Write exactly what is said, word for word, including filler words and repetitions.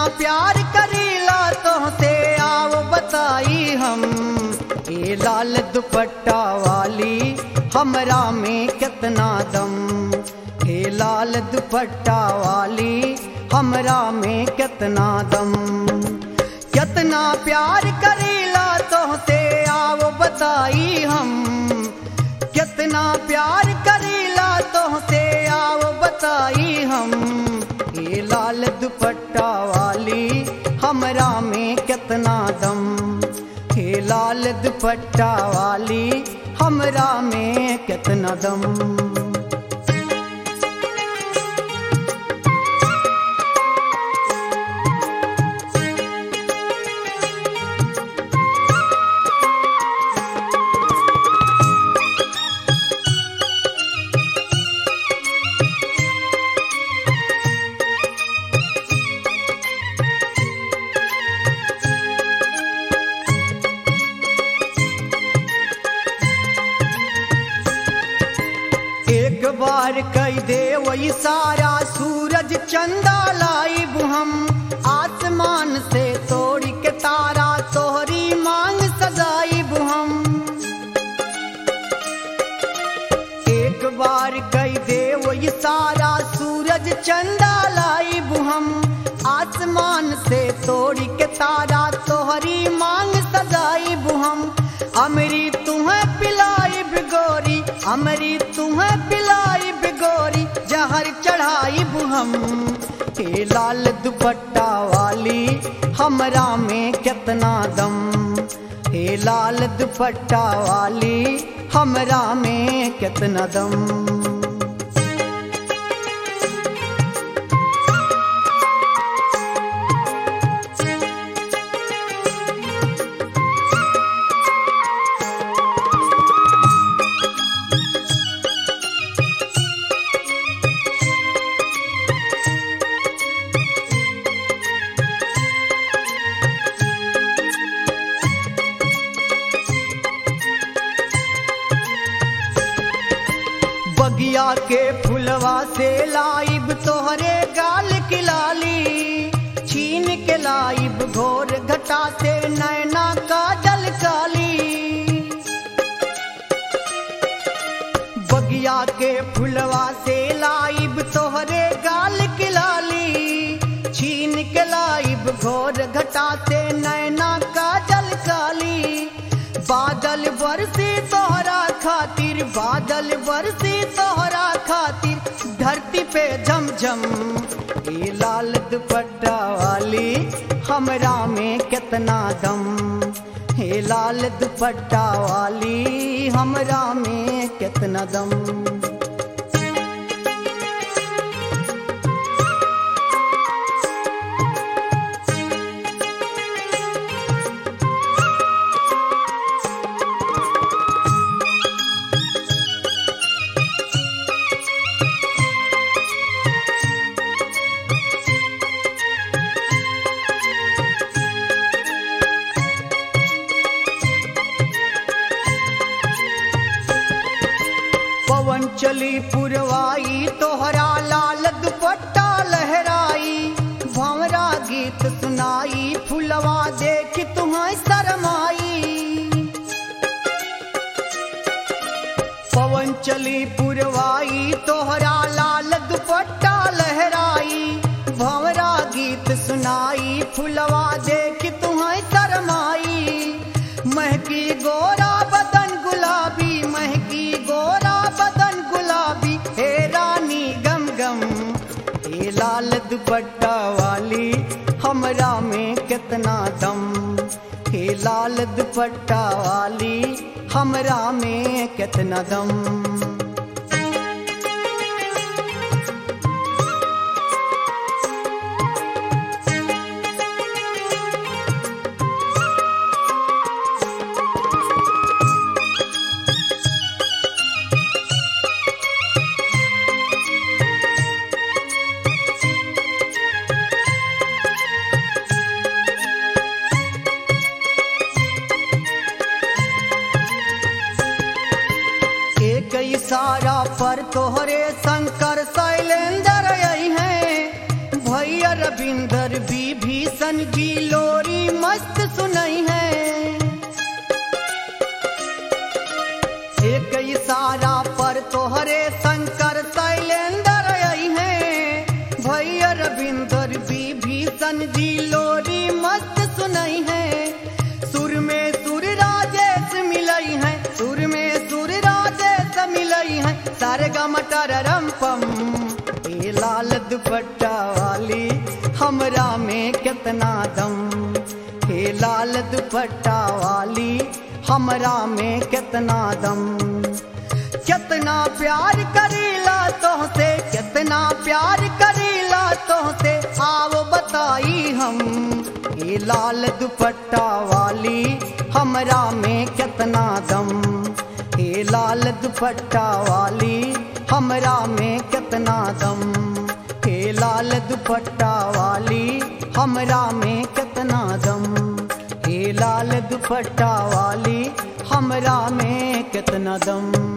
प्यार करीला तोहसे आओ बताई हम। ए लाल दुपट्टा वाली हमरा में कितना दम, हे लाल दुपट्टा वाली हमरा में कितना दम। कितना प्यार करीला तोहसे आओ बताई हम, कितना प्यार करीला तोहसे आओ बताई हम। ये लाल दुपट्टा वाली हमरा में कितना दम, हे लाल दुपट्टा वाली हमरा में कितना दम। एक बार कह दे वही सारा सूरज चंदा लाइब हम, आसमान से तोड़ के तारा तोहरी मांग सजाइब हम। एक बार कह दे वही सारा सूरज चंदा लाइब हम, आसमान से तोड़ के तारा तोहरी मांग सजाइब हम। अमरी तुम्हें पिलाई बिगोरी, अमरी तुम्हें पिलाई बिगोरी, जहर चढ़ाई हम। हे लाल दुपट्टा वाली हमरा में कितना दम, हे लाल दुपट्टा वाली हमरा में कितना दम। बगिया के फुलवा से लाइब तोहरे गाल की लाली, छीन के लाइब घोर घटा से नैना का जल काली। बगिया के फुलवा से लाइब तोहरे गाल की लाली, छीन के लाइब घोर घटा से नैना का जल काली। बादल बरसी तोहरा खातिर, बादल बरसी तोहरा खातिर, धरती पे झमझम। ये लाल दुपट्टा वाली हमरा में कितना दम, हे लाल दुपट्टा वाली हमरा में कितना दम। पवन चली पुरवाई तोहरा लाल दुपट्टा लहराई, भंवरा गीत सुनाई फुलवा देख तुम्हें शरमाई। पवन चली पुरवाई तोहरा लाल दुपट्टा लहराई, भंवरा गीत सुनाई फुलवा देख तुम्हें शरमाई। महकी गोरा बदन गुलाबी, महकी गोरा बदन गुलाबी, हे रानी गम गम। हे लाल दुपट्टा वाली हमरा में कितना दम, हे लाल दुपट्टा वाली हमरा में कितना दम। इशारा पर तोहरे शंकर शैलेंद्र आई हैं, भैया भैया रविंदर विभीषण जी लोरी मस्त सुनई है। एक इशारा पर तोहरे शंकर शैलेंद्र आई है। भैया रविंदर विभीषण जी लोरी मस्त सुनई है। सुर में सुर राजेश मिलई है, सुर में सुर राजेश मिलई है। सरगम टररम पम ए लाल दुपट्टा वाली हमरा में कितना दम। हे लाल दुपट्टा वाली हमरा में कितना दम। कितना प्यार करीला तोहसे, कितना प्यार करीला तोहसे, आओ बताई हम। ये लाल दुपट्टा वाली हमरा में कितना दम। ये लाल दुपट्टा वाली हमरा में कितना दम। ये लाल दुपट्टा वाली हमरा में कितना दम। ये लाल दुपट्टा वाली हमरा में कितना दम।